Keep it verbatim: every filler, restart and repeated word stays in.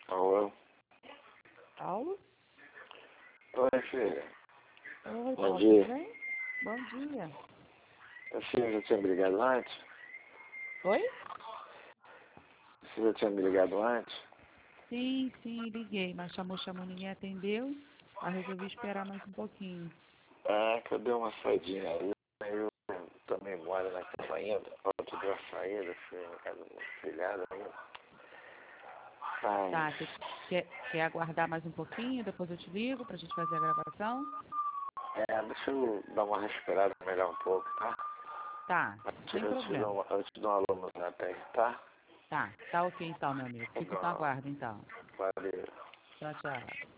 Alô? Paulo? Oi, filha. Oi, Bom Paulo, dia. tudo bem? Bom dia. Você já tinha me ligado antes? Oi? Você já tinha me ligado antes? Sim, sim, liguei, mas chamou, chamou, ninguém atendeu. Aí resolvi esperar mais um pouquinho. Ah, que eu dei uma saidinha aí. Eu também moro na cama ainda. Ontem deu a saída, fui na casa do meu filhado ainda. Mas, Tá, você quer, quer aguardar mais um pouquinho? Depois eu te ligo pra gente fazer a gravação? é, deixa eu dar uma respirada melhor um pouco, tá? Tá, Eu te, sem eu te dou problema. uma, eu te dou uma alô no zap aí, tá? Tá, tá ok então, meu amigo. Tá Fico no bom. aguardo então. Valeu. Tchau, tchau.